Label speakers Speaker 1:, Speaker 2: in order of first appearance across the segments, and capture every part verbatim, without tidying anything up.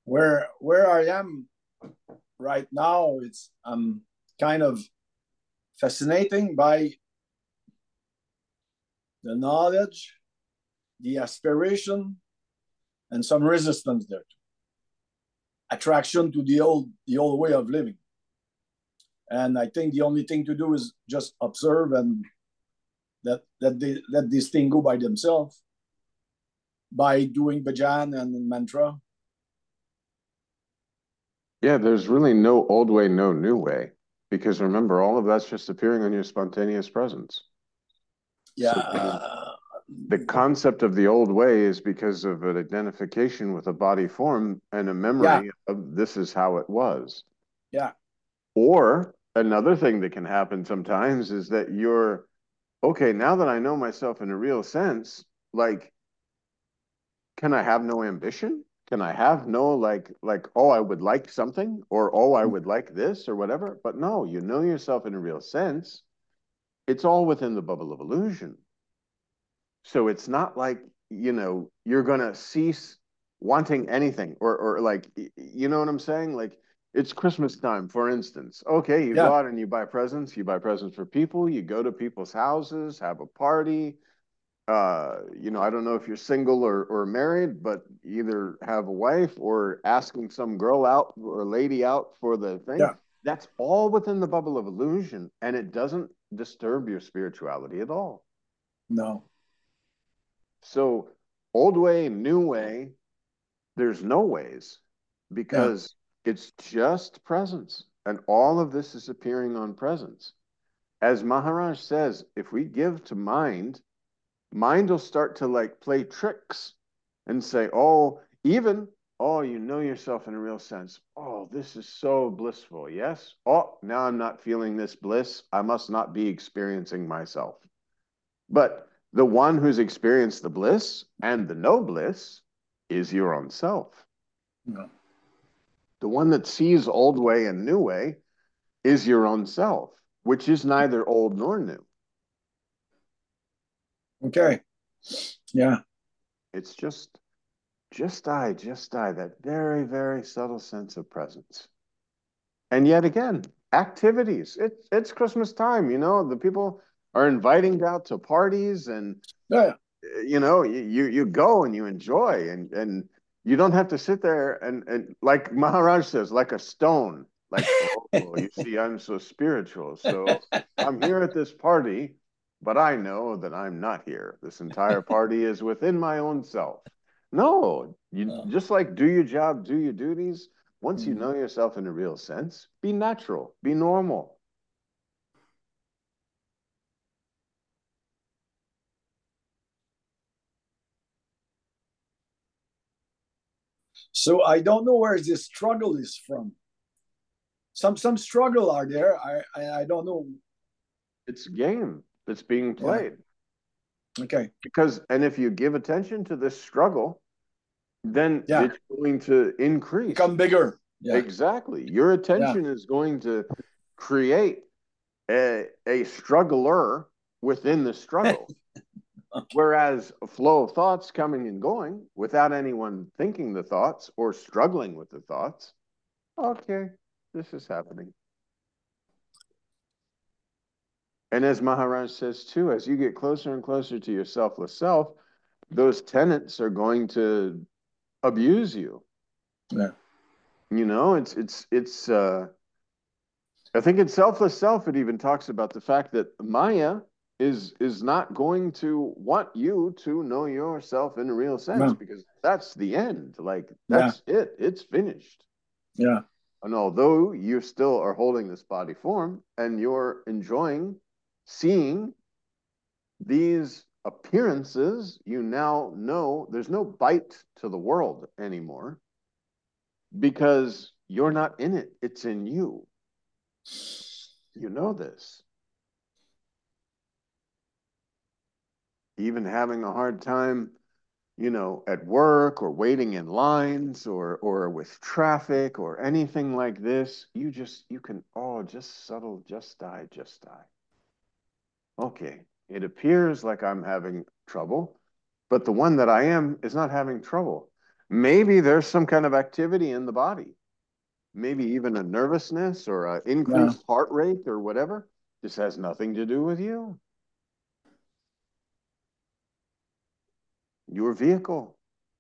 Speaker 1: where where I am right now, it's I'm kind of fascinating by the knowledge, the aspiration, and some resistance there, attraction to the old the old way of living. And I think the only thing to do is just observe and let let they let this thing go by themselves by doing bhajan and mantra.
Speaker 2: Yeah, there's really no old way, no new way. Because remember, all of that's just appearing on your spontaneous presence.
Speaker 1: Yeah,
Speaker 2: So the
Speaker 1: uh,
Speaker 2: the concept of the old way is because of an identification with a body form and a
Speaker 1: yeah,
Speaker 2: memory of this is how it was.
Speaker 1: yeah,
Speaker 2: Or another thing that can happen sometimes is that you're okay, now that I know myself in a real sense, like, can I have no ambition? Can I have no like like oh I would like something or oh I would like this or whatever? But no, you know yourself in a real sense. It's all within the bubble of illusion. So it's not like, you know, you're gonna cease wanting anything or or like you know what I'm saying? Like it's Christmas time, for instance. Okay, you go
Speaker 1: yeah,
Speaker 2: out and you buy presents, you buy presents for people, you go to people's houses, have a party. Uh, you know, I don't know if you're single or or married, but either have a wife or asking some girl out or lady out for the thing.
Speaker 1: yeah.
Speaker 2: That's all within the bubble of illusion, and it doesn't disturb your spirituality at all.
Speaker 1: No,
Speaker 2: So, old way, new way, there's no ways
Speaker 1: yeah.
Speaker 2: because it's just presence. And all of this is appearing on presence. As Maharaj says, if we give to mind, mind will start to like play tricks and say, oh, even, oh, you know yourself in a real sense. Oh, this is so blissful. Yes. Oh, now I'm not feeling this bliss. I must not be experiencing myself. But the one who's experienced the bliss and the no bliss is your own self.
Speaker 1: No.
Speaker 2: The one that sees old way and new way is your own self, which is neither old nor new.
Speaker 1: Okay. Yeah.
Speaker 2: It's just, just I, just I, that very, very subtle sense of presence. And yet again, activities. It's it's Christmas time, you know, the people are inviting out to parties and
Speaker 1: Yeah.
Speaker 2: you know, you you go and you enjoy and and you don't have to sit there and and like Maharaj says, like a stone, like, oh, you see, I'm so spiritual. So I'm here at this party, but I know that I'm not here. This entire party is within my own self. No, you
Speaker 1: No.
Speaker 2: just like do your job, do your duties. Once you
Speaker 1: Mm.
Speaker 2: know yourself in a real sense, be natural, be normal.
Speaker 1: So I don't know where this struggle is from. Some some struggle are there. I I, I don't know.
Speaker 2: It's a game that's being
Speaker 1: Yeah.
Speaker 2: played.
Speaker 1: Okay.
Speaker 2: Because, and if you give attention to this struggle, then
Speaker 1: Yeah.
Speaker 2: it's going to increase.
Speaker 1: Become bigger. Yeah.
Speaker 2: Exactly. Your
Speaker 1: Yeah.
Speaker 2: attention is going to create a, a struggler within the struggle. Whereas a flow of thoughts coming and going without anyone thinking the thoughts or struggling with the thoughts, okay, this is happening. And as Maharaj says too, as you get closer and closer to your selfless self, those tenets are going to abuse you.
Speaker 1: Yeah.
Speaker 2: You know, it's it's it's uh I think in Selfless Self it even talks about the fact that Maya is is not going to want you to know yourself in a real sense
Speaker 1: Yeah.
Speaker 2: because that's the end. Like
Speaker 1: Yeah.
Speaker 2: that's it. It's finished.
Speaker 1: Yeah.
Speaker 2: And although you still are holding this body form and you're enjoying seeing these appearances, you now know there's no bite to the world anymore because you're not in it. It's in you. You know this. Even having a hard time, you know, at work or waiting in lines or or with traffic or anything like this, you just you can oh just subtle, just die, just die. Okay, it appears like I'm having trouble, but the one that I am is not having trouble. Maybe there's some kind of activity in the body, maybe even a nervousness or an
Speaker 1: Yeah.
Speaker 2: increased heart rate or whatever. This has nothing to do with you. Your vehicle.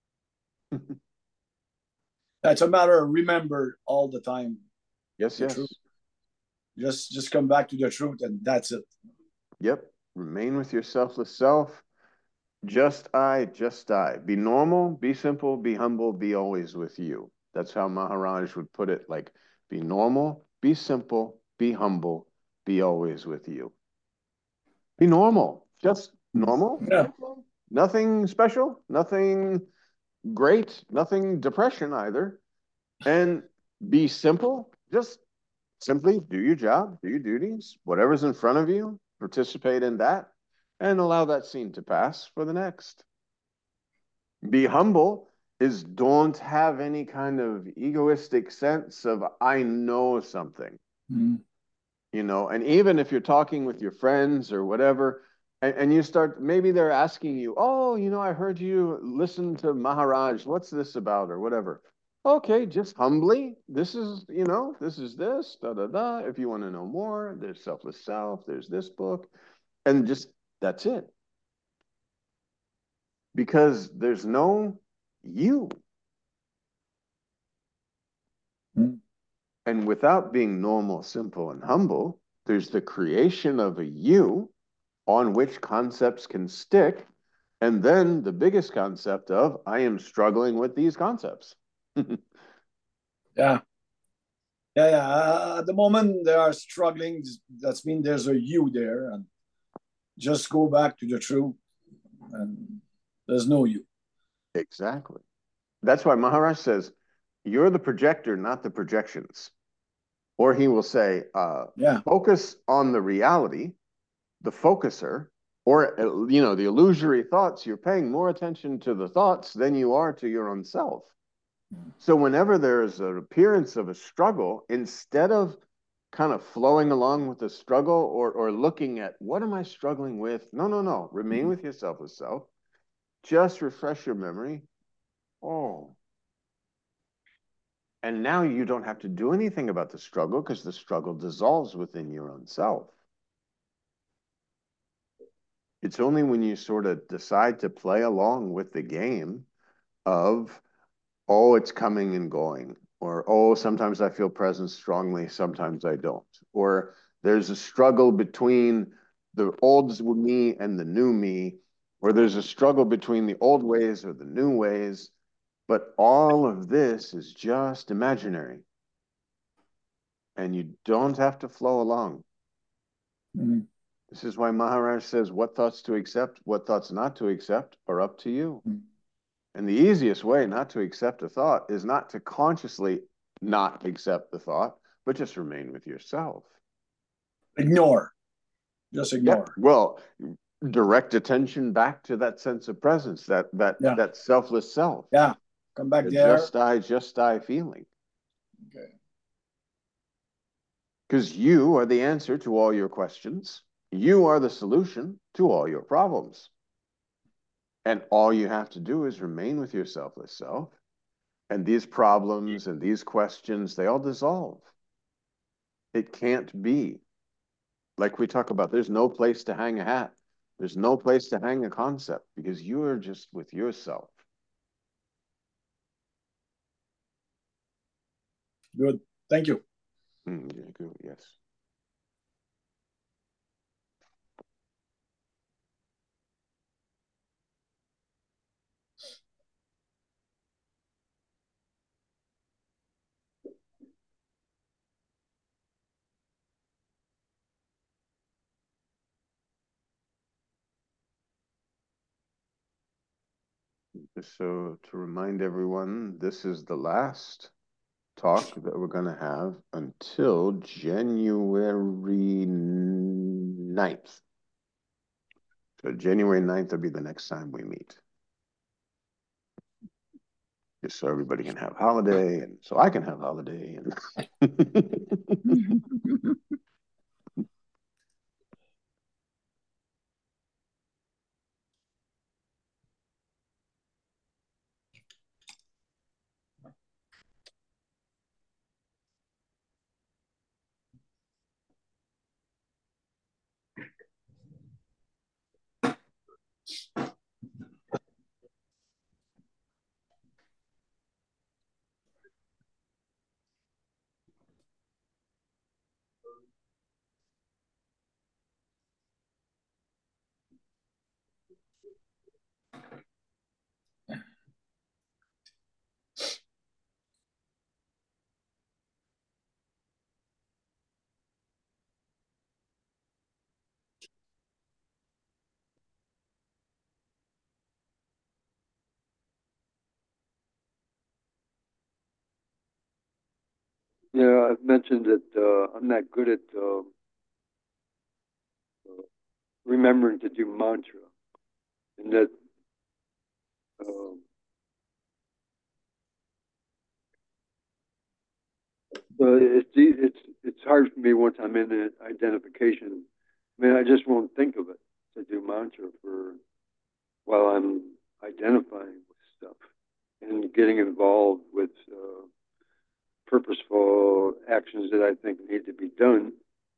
Speaker 1: It's a matter of remember all the time
Speaker 2: Yes,
Speaker 1: the truth.
Speaker 2: yes.
Speaker 1: Just just come back to the truth, and that's it.
Speaker 2: Yep. Remain with your selfless self. Just I, just I. Be normal, be simple, be humble, be always with you. That's how Maharaj would put it. Like, be normal, be simple, be humble, be always with you. Be normal. Just normal.
Speaker 1: Yeah.
Speaker 2: Okay. Nothing special, nothing great, nothing depression either. And be simple. Just simply do your job, do your duties, whatever's in front of you, participate in that, and allow that scene to pass for the next. Be humble is don't have any kind of egoistic sense of I know something,
Speaker 1: Mm-hmm.
Speaker 2: you know, and even if you're talking with your friends or whatever, and, and you start, maybe they're asking you, oh, you know, I heard you listen to Maharaj. What's this about or whatever? Okay, just humbly, this is, you know, this is this, da da da. If you want to know more, there's Selfless Self, there's this book, and just that's it. Because there's no you.
Speaker 1: Mm-hmm.
Speaker 2: And without being normal, simple, and humble, there's the creation of a you on which concepts can stick. And then the biggest concept of I am struggling with these concepts.
Speaker 1: Yeah. Yeah, yeah. Uh, at the moment, they are struggling. That's mean there's a you there, and just go back to the truth, and there's no you.
Speaker 2: Exactly. That's why Maharaj says, you're the projector, not the projections. Or he will say, uh,
Speaker 1: Yeah.
Speaker 2: focus on the reality, the focuser, or, you know, the illusory thoughts. You're paying more attention to the thoughts than you are to your own self. So whenever there is an appearance of a struggle, instead of kind of flowing along with the struggle or or looking at what am I struggling with? No, no, no. Remain with yourself as self. Just refresh your memory. Oh, and now you don't have to do anything about the struggle because the struggle dissolves within your own self. It's only when you sort of decide to play along with the game of oh, it's coming and going, or oh, sometimes I feel presence strongly, sometimes I don't, or there's a struggle between the old me and the new me, or there's a struggle between the old ways or the new ways, but all of this is just imaginary, and you don't have to flow along.
Speaker 1: Mm-hmm.
Speaker 2: This is why Maharaj says what thoughts to accept, what thoughts not to accept are up to you. And the easiest way not to accept a thought is not to consciously not accept the thought, but just remain with yourself.
Speaker 1: Ignore. Just
Speaker 2: Yeah.
Speaker 1: ignore.
Speaker 2: Well, direct attention back to that sense of presence, that that
Speaker 1: Yeah.
Speaker 2: that selfless self,
Speaker 1: Yeah. Come back
Speaker 2: the
Speaker 1: there.
Speaker 2: just I, just I feeling.
Speaker 1: Okay.
Speaker 2: Because you are the answer to all your questions. You are the solution to all your problems. And all you have to do is remain with your selfless self. And these problems and these questions, they all dissolve. It can't be. Like we talk about, there's no place to hang a hat. There's no place to hang a concept because you are just with yourself.
Speaker 1: Good. Thank you.
Speaker 2: Mm, yeah, good, yes. Just so to remind everyone, this is the last talk that we're going to have until January ninth. So January ninth will be the next time we meet. Just so everybody can have holiday and so I can have holiday. And
Speaker 3: Yeah, I've mentioned that uh, I'm not good at uh, remembering to do mantra, and that uh, uh, it's it's it's hard for me once I'm in the identification. I mean, I just won't think of it to do mantra for while I'm identifying with stuff and getting involved with uh, purposeful actions that I think need to be done.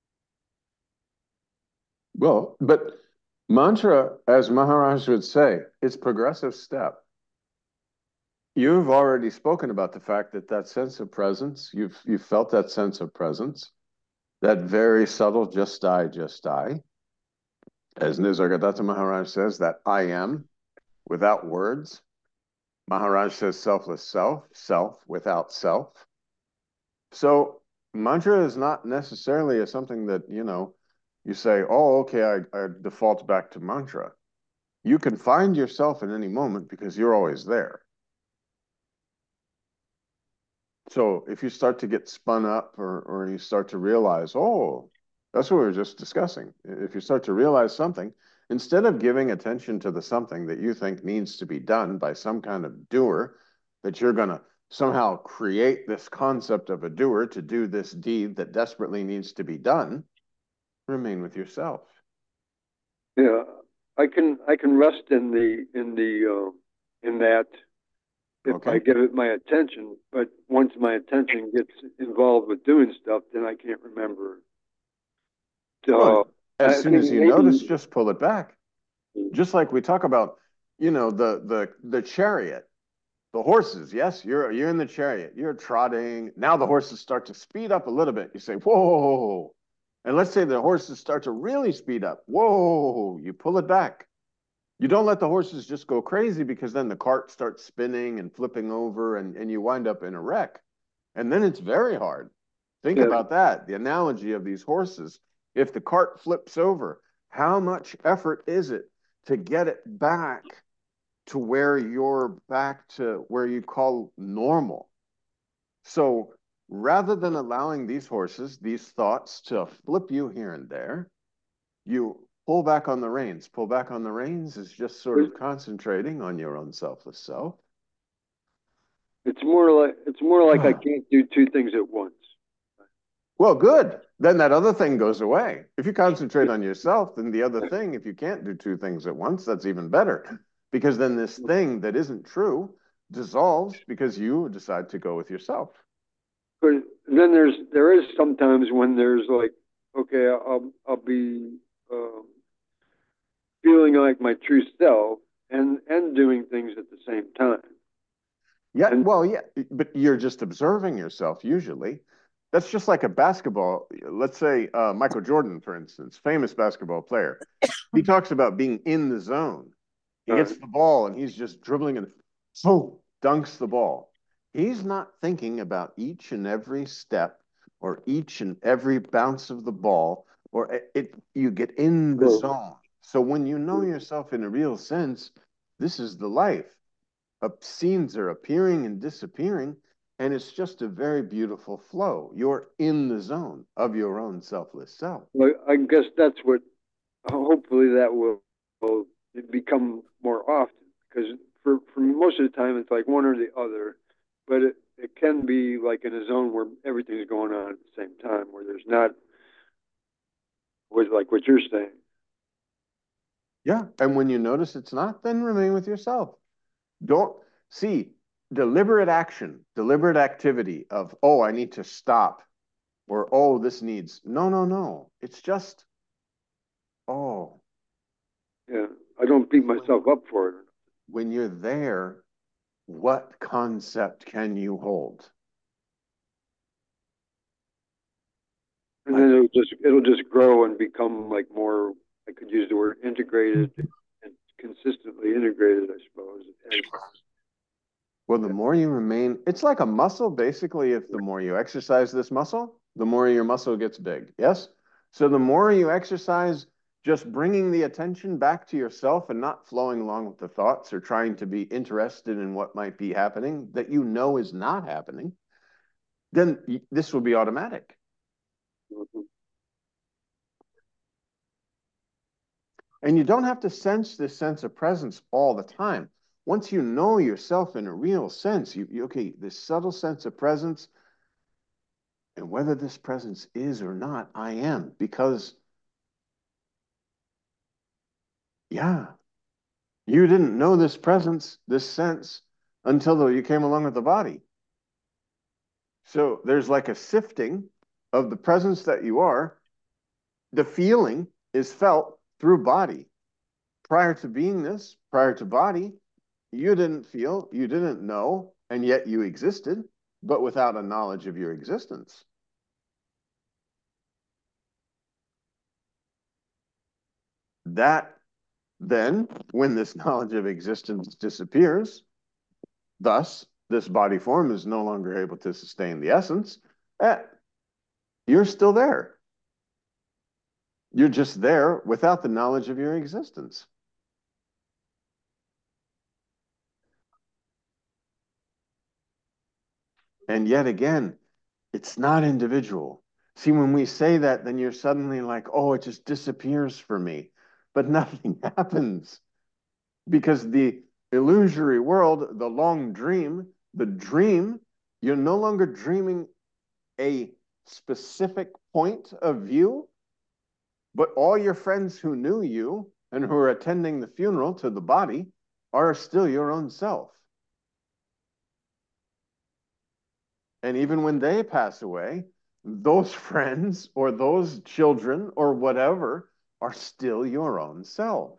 Speaker 2: Well, but mantra, as Maharaj would say, it's progressive step. You've already spoken about the fact that that sense of presence, you've you've felt that sense of presence, that very subtle just I, just I. As Nisargadatta Maharaj says, that I am without words. Maharaj says selfless self, self without self. So mantra is not necessarily a, something that, you know, you say, oh, okay, I, I default back to mantra. You can find yourself in any moment because you're always there. So if you start to get spun up or, or you start to realize, oh, that's what we were just discussing. If you start to realize something, instead of giving attention to the something that you think needs to be done by some kind of doer, that you're going to somehow create this concept of a doer to do this deed that desperately needs to be done, remain with yourself.
Speaker 3: Yeah, I can I can rest in the in the uh, in that if
Speaker 2: Okay.
Speaker 3: I give it my attention. But once my attention gets involved with doing stuff, then I can't remember. So
Speaker 2: Well, as
Speaker 3: I
Speaker 2: soon
Speaker 3: think
Speaker 2: as you
Speaker 3: maybe
Speaker 2: notice, just pull it back. Just like we talk about, you know, the the the chariot, the horses. Yes, you're you're in the chariot. You're trotting. Now the horses start to speed up a little bit. You say, whoa. And let's say the horses start to really speed up. Whoa, you pull it back. You don't let the horses just go crazy because then the cart starts spinning and flipping over and, and you wind up in a wreck. And then it's very hard. Think
Speaker 3: yeah,
Speaker 2: about that, the analogy of these horses. If the cart flips over, how much effort is it to get it back to where you're back to where you call normal? So rather than allowing these horses, these thoughts to flip you here and there, you pull back on the reins. Pull back on the reins is just sort of concentrating on your own selfless self.
Speaker 3: it's more like it's more like I can't do two things at once.
Speaker 2: Well, good. Then that other thing goes away. If you concentrate on yourself, then the other thing, if you can't do two things at once, that's even better. Because then this thing that isn't true dissolves because you decide to go with yourself.
Speaker 3: But then there's there is sometimes when there's like, okay, I'll I'll be um, feeling like my true self and and doing things at the same time.
Speaker 2: Yeah,
Speaker 3: And
Speaker 2: well, yeah, but you're just observing yourself usually. That's just like a basketball. Let's say uh, Michael Jordan, for instance, famous basketball player. He talks about being in the zone. He
Speaker 3: uh,
Speaker 2: gets the ball and he's just dribbling and boom, dunks the ball. He's not thinking about each and every step or each and every bounce of the ball, or it, it you get in the
Speaker 3: so,
Speaker 2: zone. So when you know yourself in a real sense, this is the life. Uh, scenes are appearing and disappearing, and it's just a very beautiful flow. You're in the zone of your own selfless self.
Speaker 3: I guess that's what hopefully that will, will become more often because for, for most of the time it's like one or the other, but it, it can be like in a zone where everything's going on at the same time where there's not what like what you're saying.
Speaker 2: Yeah, and when you notice it's not, then remain with yourself. Don't see deliberate action, deliberate activity of, oh, I need to stop, or oh, this needs. No, no, no. It's just, oh.
Speaker 3: Yeah. I don't beat myself up for it.
Speaker 2: When you're there, what concept can you hold?
Speaker 3: And then it'll just it'll just grow and become like more. I could use the word integrated and consistently integrated, I suppose. As,
Speaker 2: Well, the more you remain, it's like a muscle. Basically, if the more you exercise this muscle, the more your muscle gets big. Yes? So the more you exercise, just bringing the attention back to yourself and not flowing along with the thoughts or trying to be interested in what might be happening that you know is not happening, then this will be automatic.
Speaker 3: mm-hmm.
Speaker 2: And you don't have to sense this sense of presence all the time. Once you know yourself in a real sense, you, you okay, this subtle sense of presence, and whether this presence is or not, I am, because, yeah, you didn't know this presence, this sense, until you came along with the body. So there's like a sifting of the presence that you are. The feeling is felt through body. Prior to being this, prior to body, you didn't feel, you didn't know, and yet you existed, but without a knowledge of your existence. That then, when this knowledge of existence disappears, thus, this body form is no longer able to sustain the essence, eh, you're still there. You're just there without the knowledge of your existence. And yet again, it's not individual. See, when we say that, then you're suddenly like, oh, it just disappears for me. But nothing happens because the illusory world, the long dream, the dream, you're no longer dreaming a specific point of view, but all your friends who knew you and who are attending the funeral to the body are still your own self. And even when they pass away, those friends or those children or whatever are still your own self.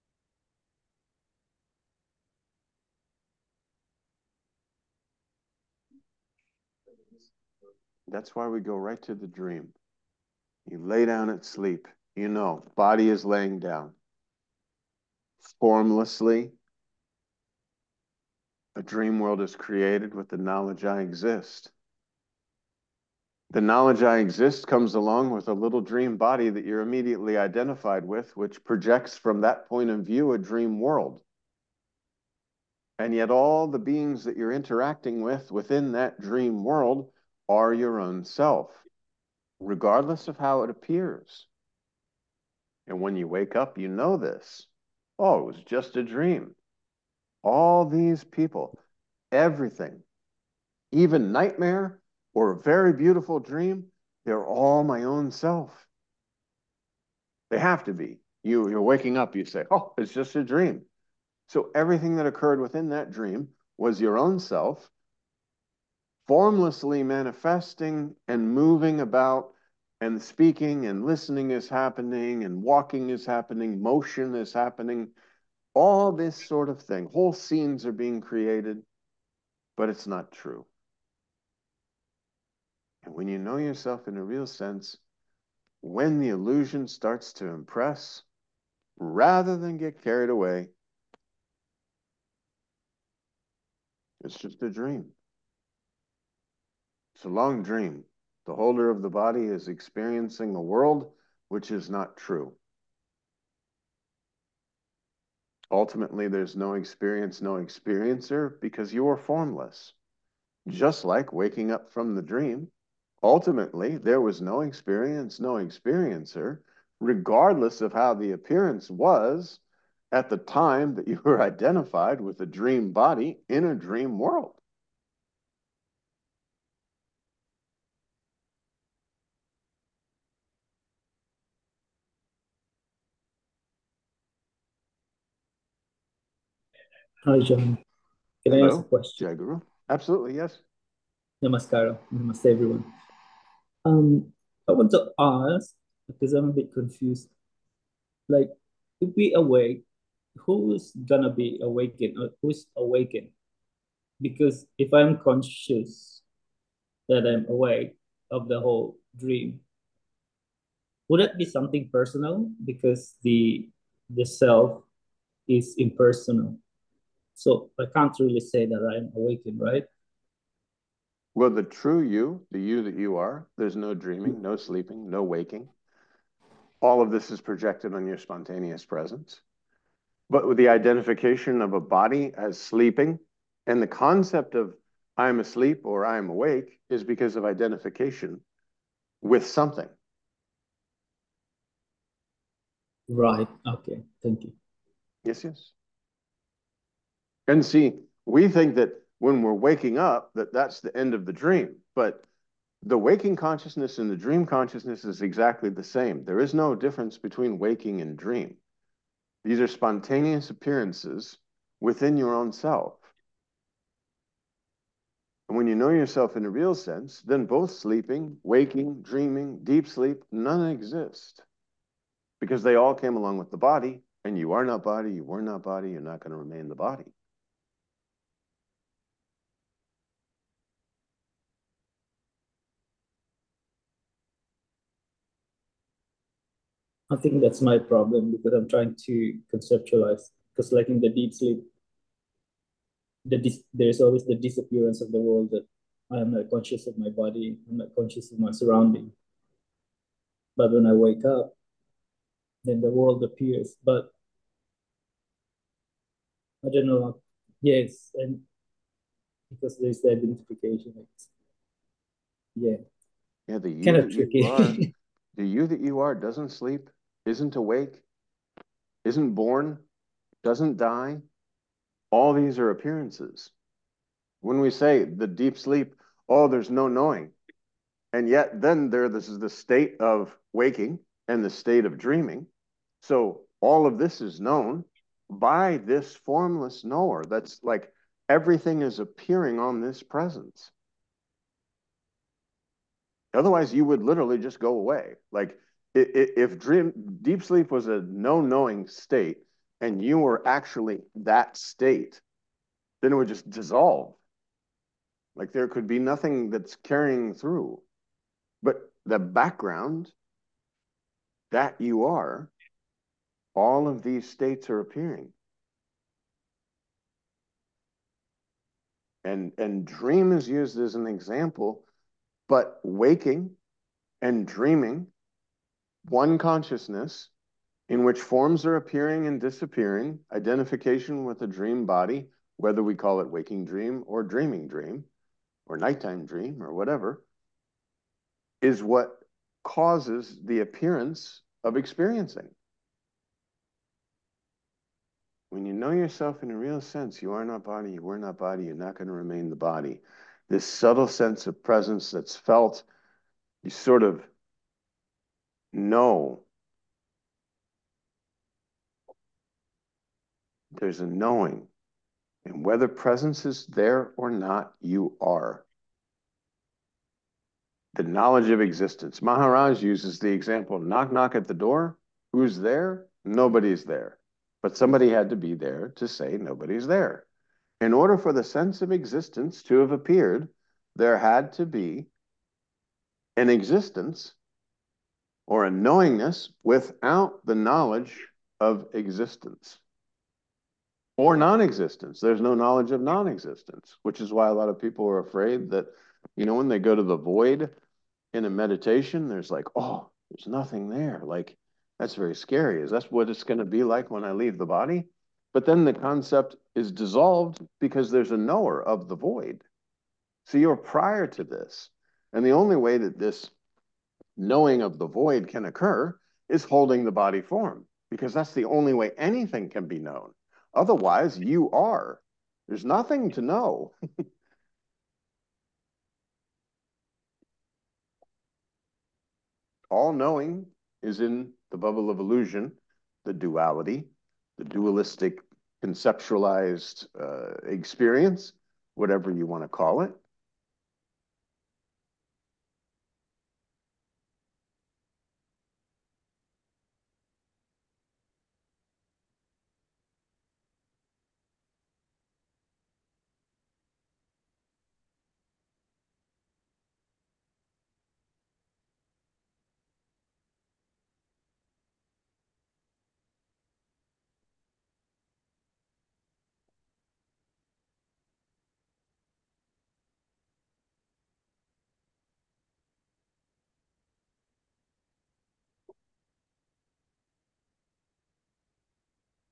Speaker 2: That's why we go right to the dream. You lay down and sleep. You know, body is laying down. Formlessly, a dream world is created with the knowledge I exist. The knowledge I exist comes along with a little dream body that you're immediately identified with, which projects from that point of view a dream world. And yet all the beings that you're interacting with within that dream world are your own self, regardless of how it appears. And when you wake up, you know this. Oh, it was just a dream. All these people, everything, even nightmare or a very beautiful dream, they're all my own self. They have to be. You, you're waking up, you say, oh, it's just a dream. So everything that occurred within that dream was your own self, formlessly manifesting and moving about, and speaking and listening is happening, and walking is happening, motion is happening, all this sort of thing. Whole scenes are being created, but it's not true. And when you know yourself in a real sense, when the illusion starts to impress, rather than get carried away, it's just a dream. It's a long dream. The holder of the body is experiencing a world which is not true. Ultimately, there's no experience, no experiencer, because you are formless. Just like waking up from the dream, ultimately, there was no experience, no experiencer, regardless of how the appearance was at the time that you were identified with a dream body in a dream world.
Speaker 4: Hi, John. Can I ask a
Speaker 2: Hello,
Speaker 4: question?
Speaker 2: Jai Guru. Absolutely, yes.
Speaker 4: Namaskara. Namaste, everyone. Um, I want to ask, because I'm a bit confused. Like, if we awake who's gonna be awakened or who's awakened? Because if I'm conscious that I'm awake of the whole dream, would that be something personal? Because the the self is impersonal. So I can't really say that I'm awakened, right?
Speaker 2: Well, the true you, the you that you are, there's no dreaming, no sleeping, no waking. All of this is projected on your spontaneous presence. But with the identification of a body as sleeping and the concept of I'm asleep or I'm awake is because of identification with something.
Speaker 4: Right. Okay. Thank you.
Speaker 2: Yes, yes. And see, we think that when we're waking up, that that's the end of the dream. But the waking consciousness and the dream consciousness is exactly the same. There is no difference between waking and dream. These are spontaneous appearances within your own self. And when you know yourself in a real sense, then both sleeping, waking, dreaming, deep sleep, none exist. Because they all came along with the body, and you are not body, you were not body, you're not going to remain the body.
Speaker 4: I think that's my problem because I'm trying to conceptualize. Because like in the deep sleep, the dis- there's always the disappearance of the world that I am not conscious of my body, I'm not conscious of my surrounding. But when I wake up, then the world appears. But I don't know. Yes, and because there's the identification. It's, yeah,
Speaker 2: Yeah, the you
Speaker 4: kind of
Speaker 2: that you are,
Speaker 4: tricky.
Speaker 2: the you that you are doesn't sleep, isn't awake, isn't born, doesn't die. All these are appearances. When we say the deep sleep, oh, there's no knowing. And yet then there, this is the state of waking and the state of dreaming. So all of this is known by this formless knower. That's like everything is appearing on this presence. Otherwise, you would literally just go away. Like if dream deep sleep was a no knowing state and you were actually that state, then it would just dissolve. Like there could be nothing that's carrying through. But the background that you are, all of these states are appearing. And, and dream is used as an example, but waking and dreaming, one consciousness in which forms are appearing and disappearing, identification with a dream body, whether we call it waking dream or dreaming dream or nighttime dream or whatever, is what causes the appearance of experiencing. When you know yourself in a real sense, you are not body, you were not body, you're not going to remain the body. This subtle sense of presence that's felt, you sort of know. There's a knowing. And whether presence is there or not, you are. The knowledge of existence. Maharaj uses the example, knock, knock at the door. Who's there? Nobody's there. But somebody had to be there to say nobody's there. In order for the sense of existence to have appeared, there had to be an existence or a knowingness without the knowledge of existence or non-existence. There's no knowledge of non-existence, which is why a lot of people are afraid that, you know, when they go to the void in a meditation, there's like, oh, there's nothing there. Like, that's very scary. Is that what it's going to be like when I leave the body? But then the concept is dissolved because there's a knower of the void. So you're prior to this. And the only way that this knowing of the void can occur is holding the body form, because that's the only way anything can be known. Otherwise, you are. There's nothing to know. All knowing is in the bubble of illusion, the duality, the dualistic conceptualized uh, experience, whatever you want to call it.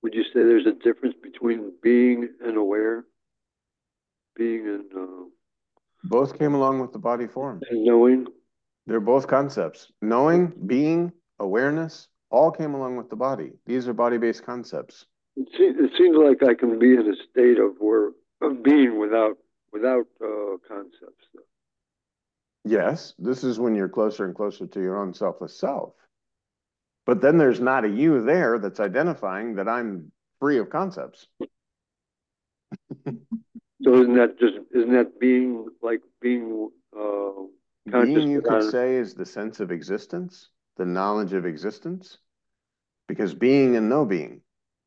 Speaker 3: would you say there's a difference between being and aware? Being and, uh,
Speaker 2: Both came along with the body form.
Speaker 3: and knowing?
Speaker 2: They're both concepts. Knowing, being, awareness, all came along with the body. These are body-based concepts.
Speaker 3: It, se- it seems like I can be in a state of where of being without without uh, concepts. Though.
Speaker 2: Yes, this is when you're closer and closer to your own selfless self. But then there's not a you there that's identifying that I'm free of concepts.
Speaker 3: So isn't that just isn't that being like being uh, conscious?
Speaker 2: Being, you could
Speaker 3: on,
Speaker 2: say, is the sense of existence, the knowledge of existence, because being and no being,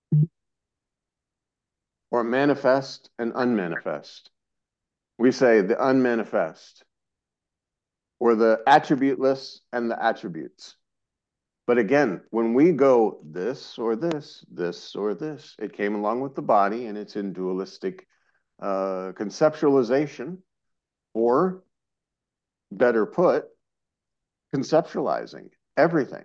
Speaker 2: or manifest and unmanifest. We say the unmanifest, or the attributeless and the attributes. But again, when we go this or this, this or this, it came along with the body and it's in dualistic uh, conceptualization, or better put, conceptualizing everything.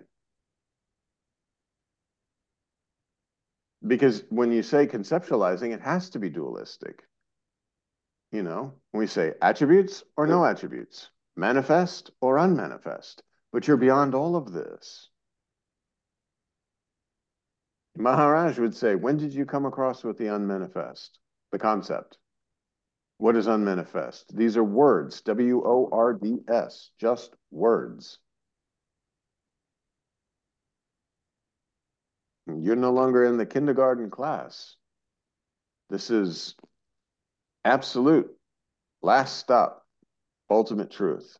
Speaker 2: Because when you say conceptualizing, it has to be dualistic. You know, we say attributes or no attributes, manifest or unmanifest, but you're beyond all of this. Maharaj would say, when did you come across with the unmanifest, the concept? What is unmanifest? These are words, W O R D S, just words. You're no longer in the kindergarten class. This is absolute, last stop, ultimate truth.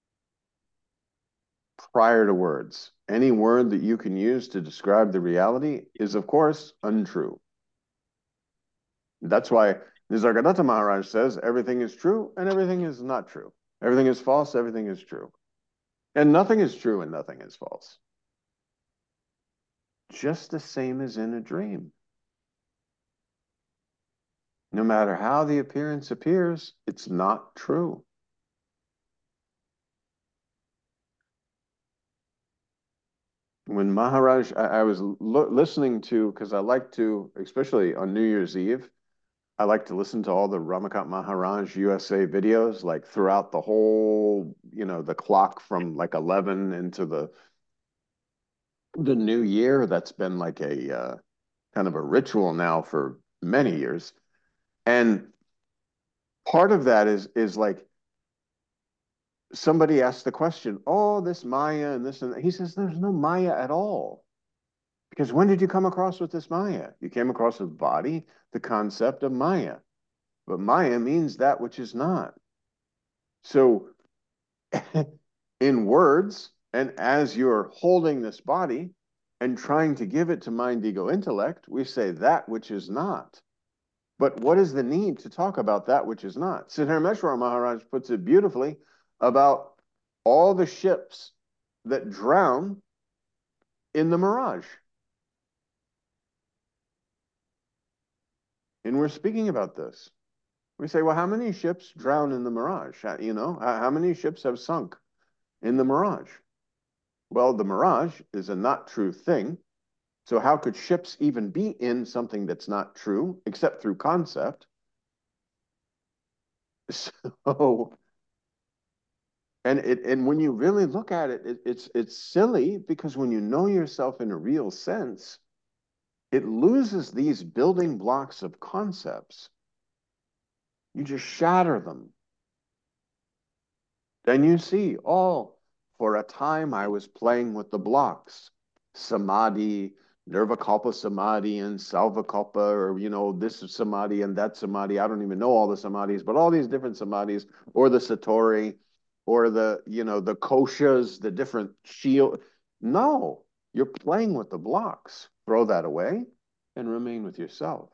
Speaker 2: Prior to words, any word that you can use to describe the reality is, of course, untrue. That's why Nisargadatta Maharaj says everything is true and everything is not true. Everything is false, everything is true. And nothing is true and nothing is false. Just the same as in a dream. No matter how the appearance appears, it's not true. When Maharaj, I, I was listening to, because I like to, especially on New Year's Eve, I like to listen to all the Ramakant Maharaj U S A videos, like throughout the whole, you know, the clock from like eleven into the the new year. That's been like a uh, kind of a ritual now for many years. And part of that is is like somebody asked the question, oh, this Maya and this and that. He says, there's no Maya at all. Because when did you come across with this Maya? You came across with body, the concept of Maya. But Maya means that which is not. So in words, and as you're holding this body and trying to give it to mind, ego, intellect, we say that which is not. But what is the need to talk about that which is not? Siddharmeshwara Maharaj puts it beautifully about all the ships that drown in the mirage. And we're speaking about this. We say, well, how many ships drown in the mirage? You know, how many ships have sunk in the mirage? Well, the mirage is a not true thing. So how could ships even be in something that's not true, except through concept? So, and it and when you really look at it, it, it's it's silly, because when you know yourself in a real sense, it loses these building blocks of concepts. You just shatter them. Then you see, oh, for a time I was playing with the blocks. Samadhi, Nirvikalpa Samadhi, and Salvakalpa, or, you know, this is Samadhi and that Samadhi. I don't even know all the Samadhis, but all these different Samadhis, or the Satori, or the, you know, the koshas, the different shield. No, you're playing with the blocks. Throw that away and remain with yourself.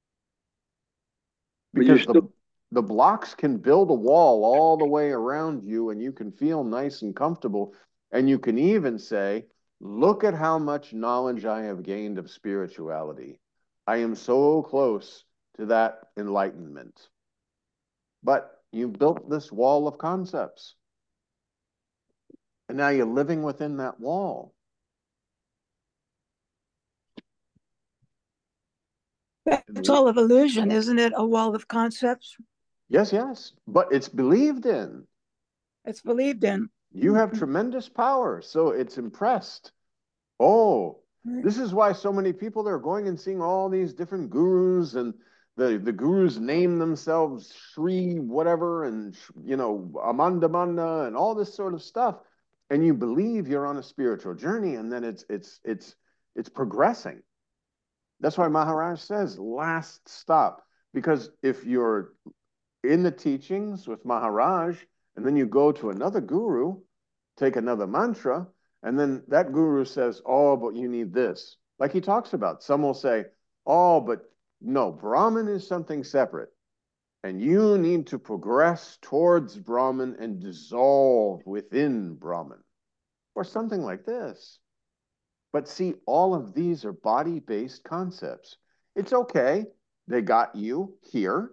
Speaker 2: Because still the the blocks can build a wall all the way around you, and you can feel nice and comfortable. And you can even say, look at how much knowledge I have gained of spirituality. I am so close to that enlightenment. But you've built this wall of concepts. And now you're living within that wall.
Speaker 5: It's all of illusion, isn't it? A wall of concepts.
Speaker 2: Yes, yes, but it's believed in.
Speaker 5: It's believed in.
Speaker 2: You have tremendous power, so it's impressed. Oh, this is why so many people are going and seeing all these different gurus, and the, the gurus name themselves Sri whatever, and, you know, Amandamana and all this sort of stuff. And you believe you're on a spiritual journey, and then it's, it's, it's, it's progressing. That's why Maharaj says last stop, because if you're in the teachings with Maharaj, and then you go to another guru, take another mantra, and then that guru says, oh, but you need this. Like he talks about, some will say, oh, but no, Brahman is something separate. And you need to progress towards Brahman and dissolve within Brahman, or something like this. But see, all of these are body-based concepts. It's okay. They got you here.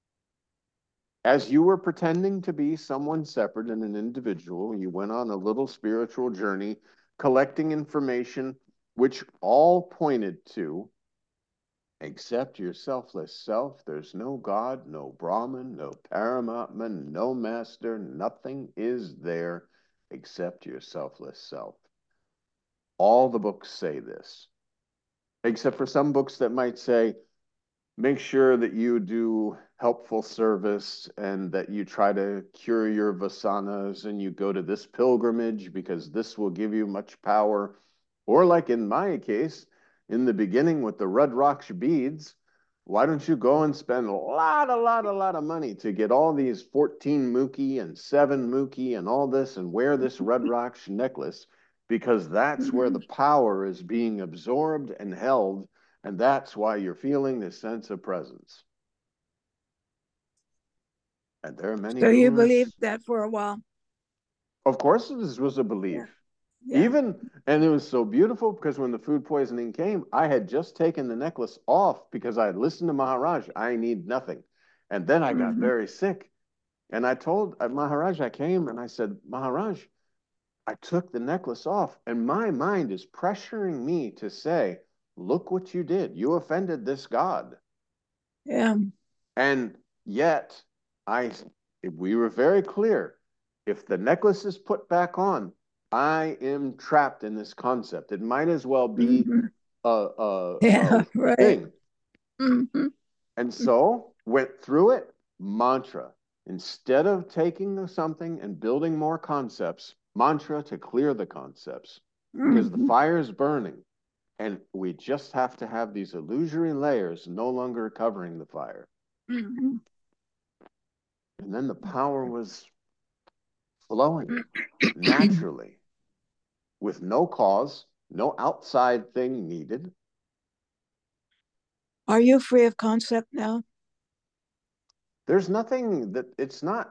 Speaker 2: As you were pretending to be someone separate and an individual, you went on a little spiritual journey, collecting information, which all pointed to, except your selfless self, there's no God, no Brahman, no Paramatma, no master, nothing is there except your selfless self. All the books say this, except for some books that might say, make sure that you do helpful service and that you try to cure your vasanas and you go to this pilgrimage because this will give you much power. Or like in my case, in the beginning with the Rudraksh beads, why don't you go and spend a lot, a lot, a lot of money to get all these fourteen mukhi and seven mukhi and all this and wear this Rudraksh necklace, because that's where the power is being absorbed and held. And that's why you're feeling this sense of presence. And there are many.
Speaker 5: So you
Speaker 2: gurus.
Speaker 5: believed that for a while?
Speaker 2: Of course, this was a belief.
Speaker 5: Yeah. Yeah.
Speaker 2: Even, and it was so beautiful because when the food poisoning came, I had just taken the necklace off because I had listened to Maharaj. I need nothing. And then I got mm-hmm. very sick. And I told uh, Maharaj, I came and I said, Maharaj, I took the necklace off and my mind is pressuring me to say, look what you did. You offended this God.
Speaker 5: Yeah.
Speaker 2: And yet, I, we were very clear. If the necklace is put back on, I am trapped in this concept. It might as well be mm-hmm. a, a,
Speaker 5: yeah,
Speaker 2: a
Speaker 5: right.
Speaker 2: thing.
Speaker 5: Mm-hmm.
Speaker 2: And so went through it, mantra. Instead of taking something and building more concepts, mantra to clear the concepts. Because mm-hmm. the fire is burning. And we just have to have these illusory layers no longer covering the fire.
Speaker 5: Mm-hmm.
Speaker 2: And then the power was flowing naturally with no cause, no outside thing needed.
Speaker 5: Are you free of concept now?
Speaker 2: There's nothing that it's not.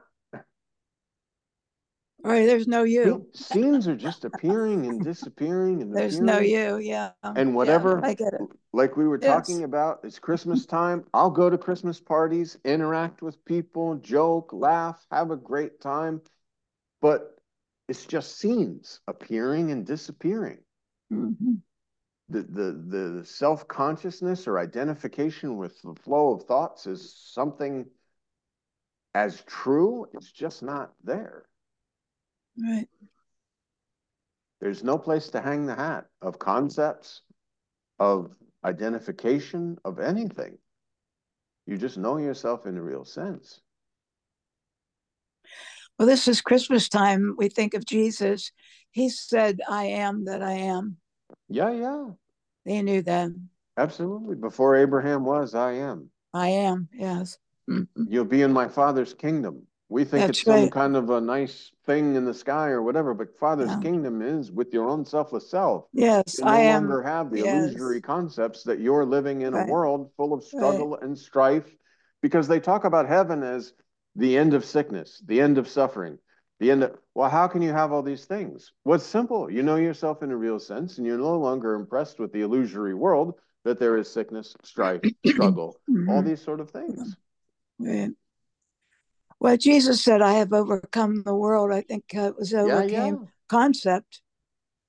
Speaker 5: All right, there's no you.
Speaker 2: Scenes are just appearing and disappearing and
Speaker 5: there's
Speaker 2: appearing.
Speaker 5: no you, yeah.
Speaker 2: And whatever,
Speaker 5: yeah, I get it.
Speaker 2: Like we were
Speaker 5: yes.
Speaker 2: talking about, it's Christmas time. I'll go to Christmas parties, interact with people, joke, laugh, have a great time. But it's just scenes appearing and disappearing.
Speaker 5: Mm-hmm.
Speaker 2: The, the, the self-consciousness or identification with the flow of thoughts is something as true. It's just not there.
Speaker 5: Right.
Speaker 2: There's no place to hang the hat of concepts, of identification, of anything. You just know yourself in a real sense.
Speaker 5: Well, this is Christmas time. We think of Jesus. He said, I am that I am.
Speaker 2: Yeah, yeah.
Speaker 5: They knew that.
Speaker 2: Absolutely. Before Abraham was, I am.
Speaker 5: I am, yes. Mm-hmm.
Speaker 2: You'll be in my Father's kingdom. We think
Speaker 5: That's
Speaker 2: it's some
Speaker 5: right.
Speaker 2: kind of a nice thing in the sky or whatever, but Father's yeah. kingdom is with your own selfless self.
Speaker 5: Yes,
Speaker 2: you no
Speaker 5: I
Speaker 2: longer
Speaker 5: am.
Speaker 2: have the
Speaker 5: yes.
Speaker 2: illusory concepts that you're living in
Speaker 5: right.
Speaker 2: a world full of struggle
Speaker 5: right.
Speaker 2: and strife, because they talk about heaven as the end of sickness, the end of suffering, the end of, well, how can you have all these things? Well, it's simple. You know yourself in a real sense, and you're no longer impressed with the illusory world that there is sickness, strife, struggle, mm-hmm. all these sort of things.
Speaker 5: Right. Well, Jesus said, I have overcome the world. I think uh, it was overcame yeah, yeah. concept,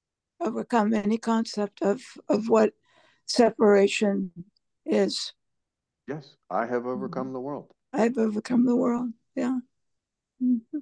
Speaker 5: overcome any concept of, of what separation is.
Speaker 2: Yes, I have overcome the world.
Speaker 5: I've overcome the world. Yeah. Mm-hmm.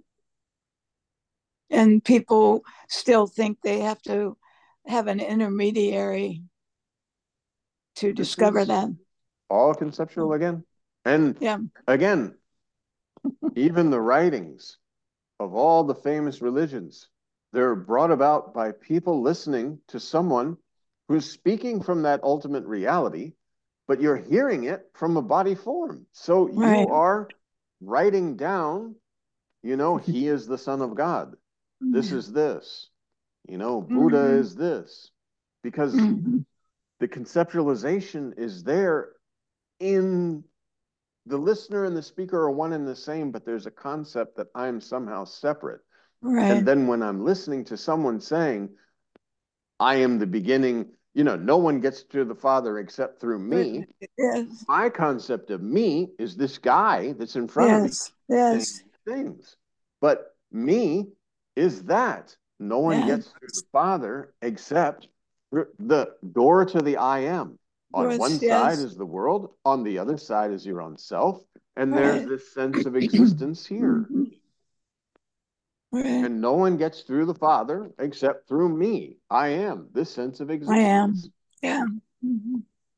Speaker 5: And people still think they have to have an intermediary to this discover that.
Speaker 2: All conceptual again. And
Speaker 5: yeah.
Speaker 2: again, even the writings of all the famous religions, they're brought about by people listening to someone who's speaking from that ultimate reality, but you're hearing it from a body form. So right. you are writing down, you know, he is the Son of God. This is this. You know, Buddha mm-hmm. is this. Because mm-hmm. the conceptualization is there in the listener and the speaker are one and the same, but there's a concept that I'm somehow separate. Right. And then when I'm listening to someone saying, I am the beginning, you know, no one gets to the Father except through me. Yes. My concept of me is this guy that's in front
Speaker 5: yes.
Speaker 2: of me
Speaker 5: yes.
Speaker 2: saying things. But me is that. No one yes. gets to the Father except the door to the I am. On yes, one side yes. is the world, on the other side is your own self, and right. there's this sense of existence here. Mm-hmm. Right. And no one gets through the Father except through me. I am this sense of existence.
Speaker 5: I am. Yeah. Mm-hmm.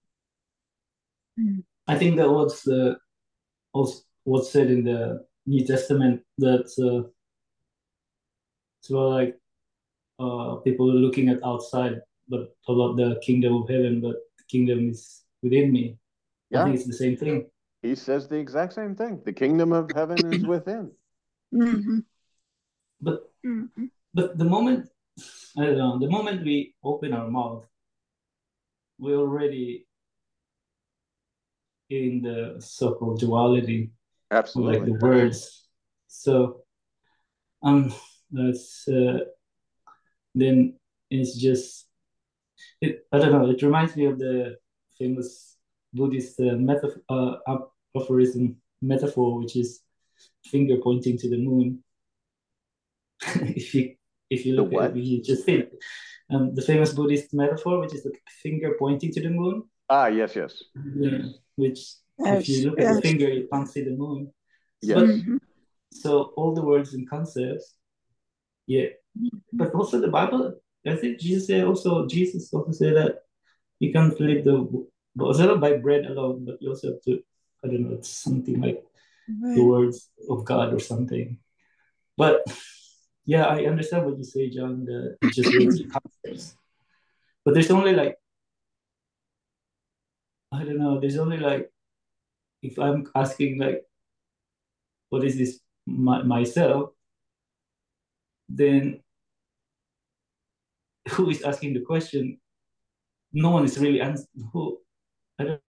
Speaker 4: I think that was uh, what's said in the New Testament that uh, it's more like uh, people are looking at outside, but about the kingdom of heaven, but the kingdom is within me. Yeah. I think it's the same thing.
Speaker 2: He says the exact same thing. The kingdom of heaven is within.
Speaker 5: Mm-hmm.
Speaker 4: But mm-hmm. but the moment I don't know, the moment we open our mouth, we're already in the so-called duality.
Speaker 2: Absolutely.
Speaker 4: Like the words. So um that's uh, then it's just it, I don't know, it reminds me of the famous Buddhist uh, metaphor uh, aphorism metaphor, which is finger pointing to the moon. if you if you look
Speaker 2: the
Speaker 4: at it, you just think um, the famous Buddhist metaphor, which is the finger pointing to the moon.
Speaker 2: Ah, yes, yes.
Speaker 4: Yeah, which
Speaker 5: yes,
Speaker 4: if you look
Speaker 5: yes.
Speaker 4: at the finger, you can't see the moon.
Speaker 2: Yes.
Speaker 4: But, so all the words and concepts, yeah. But also the Bible, I think Jesus said also Jesus also said that you can't live the also by bread alone, but you also have to, I don't know, it's something like right. the words of God or something. But yeah, I understand what you say, John, that it's just words and concepts. But there's only like, I don't know, there's only like, if I'm asking like, what is this my, myself, then who is asking the question? No one is really answering. Who, I don't